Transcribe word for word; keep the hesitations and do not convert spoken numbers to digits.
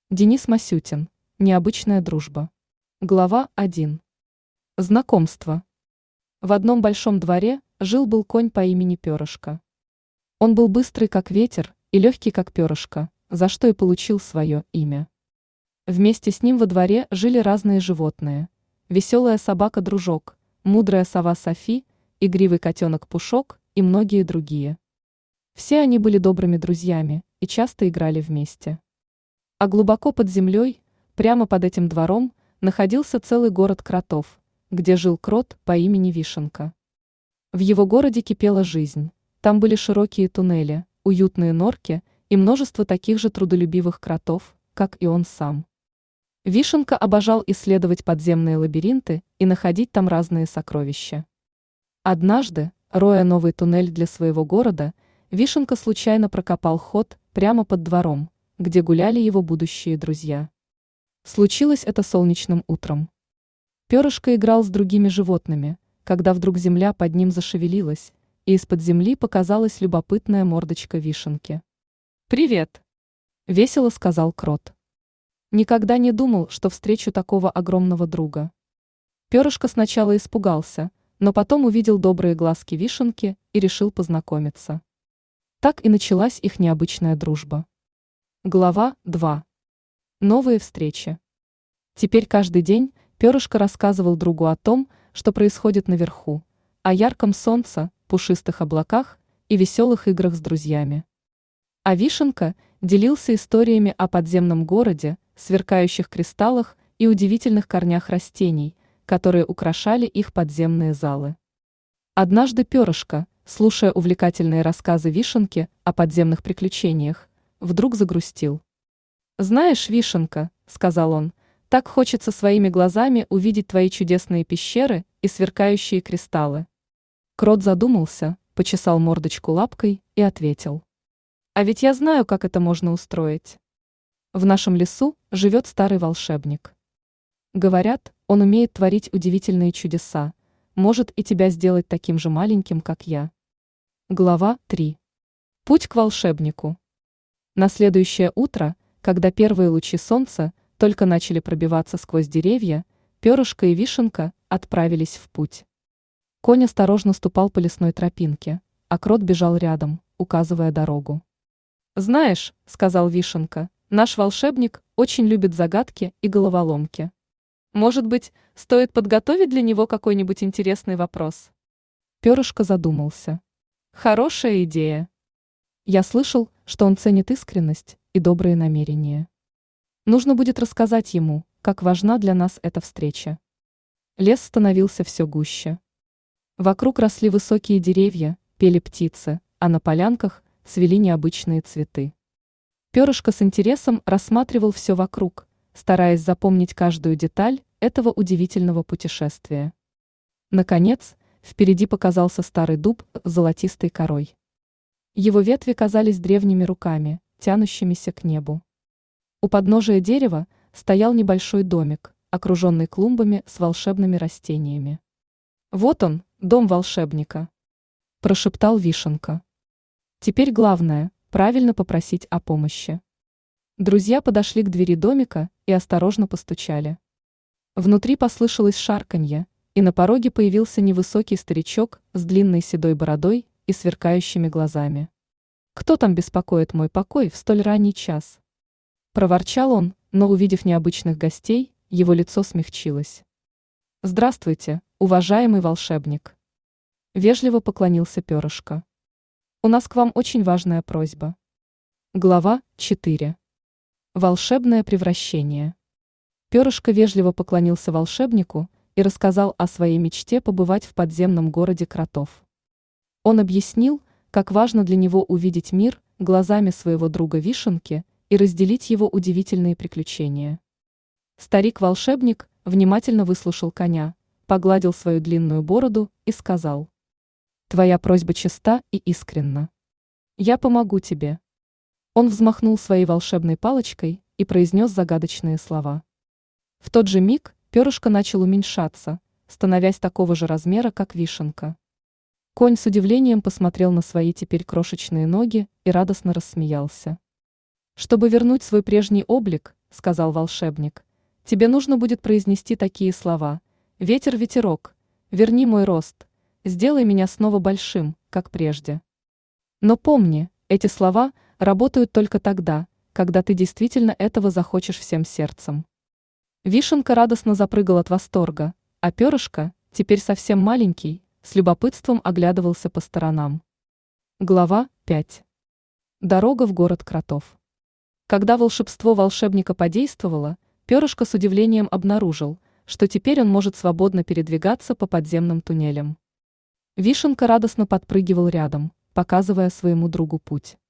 Денис Масютин. Необычная дружба. Глава один. Знакомство. В одном большом дворе жил-был конь по имени Перышко. Он был быстрый, как ветер, и легкий, как перышко, за что и получил свое имя. Вместе с ним во дворе жили разные животные: веселая собака Дружок, мудрая сова Софи, игривый котенок Пушок и многие другие. Все они были добрыми друзьями и часто играли вместе. А глубоко под землей, прямо под этим двором, находился целый город кротов, где жил крот по имени Вишенка. В его городе кипела жизнь, там были широкие туннели, уютные норки и множество таких же трудолюбивых кротов, как и он сам. Вишенка обожал исследовать подземные лабиринты и находить там разные сокровища. Однажды, роя новый туннель для своего города, Вишенка случайно прокопал ход прямо под двором, где гуляли его будущие друзья. Случилось это солнечным утром. Перышко играл с другими животными, когда вдруг земля под ним зашевелилась, и из-под земли показалась любопытная мордочка Вишенки. «Привет!» – весело сказал крот. Никогда не думал, что встречу такого огромного друга. Перышко сначала испугался, но потом увидел добрые глазки Вишенки и решил познакомиться. Так и началась их необычная дружба. Глава два. Новые встречи. Теперь каждый день Перышко рассказывал другу о том, что происходит наверху, о ярком солнце, пушистых облаках и веселых играх с друзьями. А Вишенка делился историями о подземном городе, сверкающих кристаллах и удивительных корнях растений, которые украшали их подземные залы. Однажды Перышко, слушая увлекательные рассказы Вишенки о подземных приключениях, вдруг загрустил. «Знаешь, Вишенка, — сказал он, — так хочется своими глазами увидеть твои чудесные пещеры и сверкающие кристаллы». Крот задумался, почесал мордочку лапкой и ответил: «А ведь я знаю, как это можно устроить. В нашем лесу живет старый волшебник. Говорят, он умеет творить удивительные чудеса, может и тебя сделать таким же маленьким, как я». Глава три. Путь к волшебнику. На следующее утро, когда первые лучи солнца только начали пробиваться сквозь деревья, Перышко и Вишенка отправились в путь. Конь осторожно ступал по лесной тропинке, а крот бежал рядом, указывая дорогу. «Знаешь, — сказал Вишенка, — наш волшебник очень любит загадки и головоломки. Может быть, стоит подготовить для него какой-нибудь интересный вопрос?» Перышко задумался. «Хорошая идея. Я слышал, что он ценит искренность и добрые намерения. Нужно будет рассказать ему, как важна для нас эта встреча». Лес становился все гуще. Вокруг росли высокие деревья, пели птицы, а на полянках цвели необычные цветы. Перышко с интересом рассматривал все вокруг, стараясь запомнить каждую деталь этого удивительного путешествия. Наконец, впереди показался старый дуб с золотистой корой. Его ветви казались древними руками, тянущимися к небу. У подножия дерева стоял небольшой домик, окруженный клумбами с волшебными растениями. «Вот он, дом волшебника», – прошептал Вишенка. «Теперь главное – правильно попросить о помощи». Друзья подошли к двери домика и осторожно постучали. Внутри послышалось шарканье, и на пороге появился невысокий старичок с длинной седой бородой и сверкающими глазами. «Кто там беспокоит мой покой в столь ранний час?» Проворчал он, но, увидев необычных гостей, его лицо смягчилось. «Здравствуйте, уважаемый волшебник!» Вежливо поклонился Перышко. «У нас к вам очень важная просьба». Глава четыре. Волшебное превращение. Перышко вежливо поклонился волшебнику и рассказал о своей мечте побывать в подземном городе кротов. Он объяснил, как важно для него увидеть мир глазами своего друга Вишенки и разделить его удивительные приключения. Старик-волшебник внимательно выслушал коня, погладил свою длинную бороду и сказал: «Твоя просьба чиста и искренна. Я помогу тебе». Он взмахнул своей волшебной палочкой и произнес загадочные слова. В тот же миг Перышко начал уменьшаться, становясь такого же размера, как Вишенка. Конь с удивлением посмотрел на свои теперь крошечные ноги и радостно рассмеялся. Чтобы вернуть свой прежний облик, — сказал волшебник. Тебе нужно будет произнести такие слова: «Ветер, ветерок, верни мой рост, сделай меня снова большим, как прежде». Но помни, эти слова работают только тогда, когда ты действительно этого захочешь всем сердцем. Вишенка радостно запрыгал от восторга, а перышко, теперь совсем маленький, с любопытством оглядывался по сторонам. Глава пять. Дорога в город кротов. Когда волшебство волшебника подействовало, перышко с удивлением обнаружил, что теперь он может свободно передвигаться по подземным туннелям. Вишенка радостно подпрыгивал рядом, показывая своему другу путь.